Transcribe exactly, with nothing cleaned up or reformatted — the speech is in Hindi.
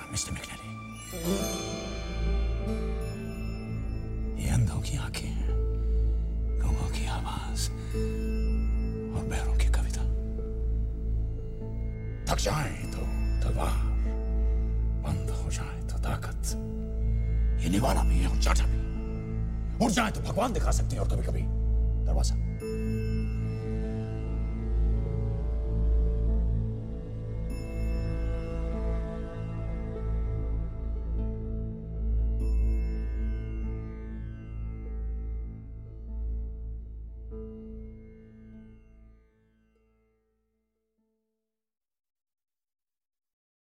मिस्टर मैकनेली, ये अंधों की आंखें हैं, गूंगों की आवाज और बहरों की कविता। थक जाए तो तलवार, बंद हो जाए तो ताकत। ये निवाला भी है और चाचा भी। उड़ जाए तो भगवान दिखा सकते हैं और कभी कभी दरवाजा।